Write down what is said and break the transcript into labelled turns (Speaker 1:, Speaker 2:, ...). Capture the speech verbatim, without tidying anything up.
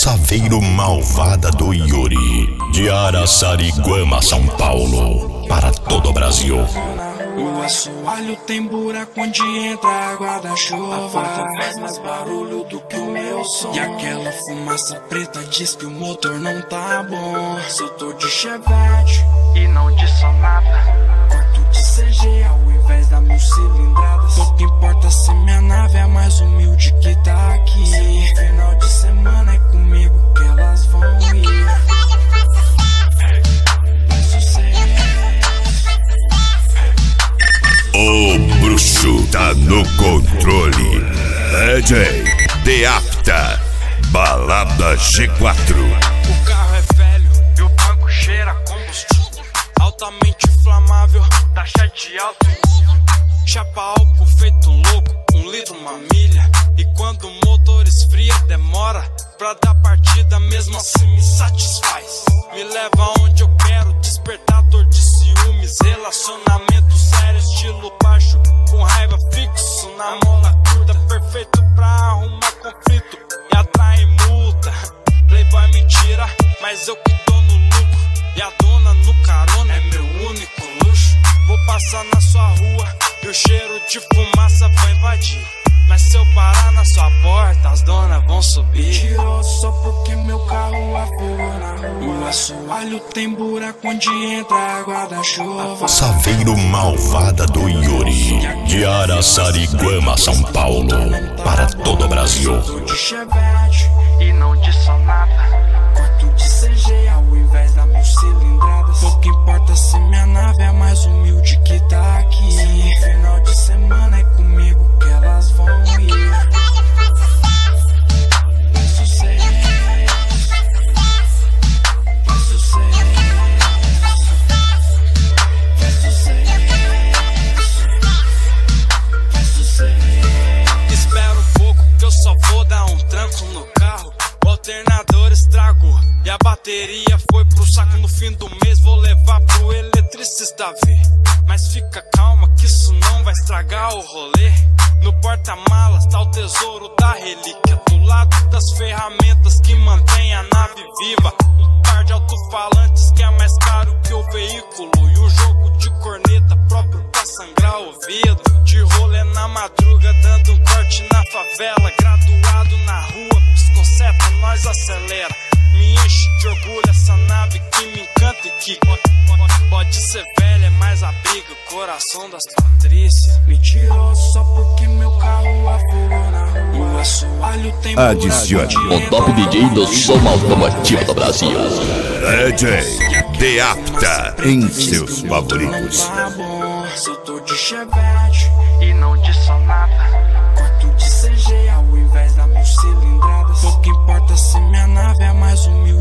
Speaker 1: Saveiro Malvada do Yuri, de Araçariguama, São Paulo, para todo o Brasil.
Speaker 2: O assoalho tem buraco onde entra a água da chuva. A porta faz mais barulho do que o meu som. E aquela fumaça preta diz que o motor não tá bom. Se eu tô de Chevette e não de Sonata, corto de C G ao invés da mil cilindradas. Pouco importa se minha nave é mais humilde que tá aqui. Final de semana é comigo que elas vão ir.
Speaker 1: O bruxo tá no controle. D J The Afta, Balada G quatro.
Speaker 2: O carro é velho e o banco cheira a combustível. Altamente inflamável, taxa de alto uso. Chapa álcool feito um louco, um litro uma milha. E quando o motor esfria demora pra dar partida, mesmo assim me satisfaz. Me leva onde eu quero, despertador de ciúmes. Relacionamento sério, estilo baixo, com raiva fixo na mola curta, perfeito pra arrumar conflito e atrai multa. Playboy me tira, mas eu que tô no lucro. E a dona no carona é meu único luxo. Vou passar na sua rua e o cheiro de fumaça vai invadir. Mas se eu parar na sua porta, as donas vão subir. Tirou só porque meu carro afogou na rua. O assoalho tem buraco onde entra a água da chuva.
Speaker 1: Saveiro Malvada do Yuri, de Araçariguama, São Paulo, para todo o Brasil.
Speaker 2: Tô de Chevette e não de Sonata, corto de C G ao invés da mil cilindradas. Pouco importa se minha nave é mais humilde que tá aqui. Final de semana é comigo que elas vão ir. Faz sucesso, faz sucesso, faz sucesso, faz sucesso. Espera um pouco que eu só vou dar um tranco no carro. O alternador estragou e a bateria foi pro saco. No fim do mês vou levar pro eletricista ver. Mas fica calma que isso não vai estragar o rolê. No porta-malas tá o tesouro da relíquia, do lado das ferramentas que mantém a nave viva. Um par de alto-falantes que é mais caro que o veículo. E o jogo de corneta próprio pra sangrar o ouvido. De rolê na madruga dando um corte na favela. Graduado na rua, pisconcerta, nós acelera. Me enche de orgulho essa nave que me encanta e que pode, pode, pode ser velha, mas abriga o coração das Patrícias. Me tirou só porque meu carro afogou na rua. O assoalho tem
Speaker 1: Adicione
Speaker 3: o top D J do som automotivo do Brasil,
Speaker 1: D J The Afta, em seus favoritos.
Speaker 2: Tá bom, se eu tô de Chevette e não de Sonata, corto de C G ao invés da mil cilindradas. Pouco importa se minha nave é mais humilde